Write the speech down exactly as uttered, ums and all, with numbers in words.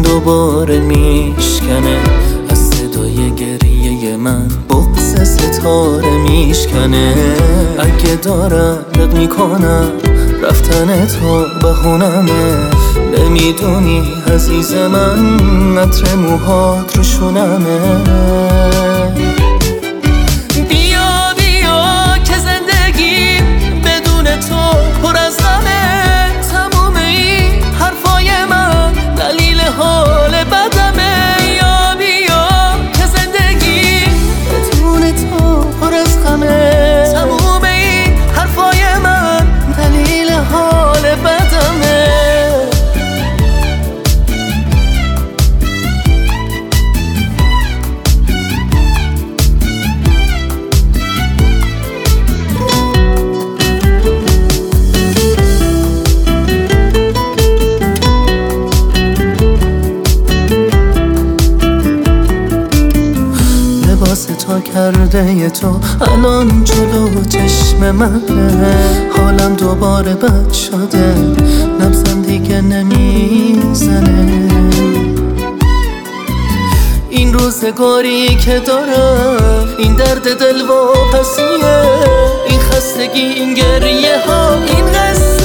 دوباره میشکنه، از صدای گریه من بغض ستاره میشکنه. اگه دارم رد میکنم رفتن تو بهونمه، نمیدونی عزیز من عطر موهات رو شونمه. بیا بیا که زندگی بدون تو پر از غمه، تموم این حرفای من دلیل حال بدمه. بیا بیا که زندگی بدون تو پر از غمه، تموم این حرفای من دلیل حال بدمه. لباس تا کرده ی تو الان جلو چشم منه، حالم دوباره بد شده، نبضم دیگه نمیزنه. این روزگاری که دارم، این درد دل واپسیه، این خستگی، این گریه ها، این قصه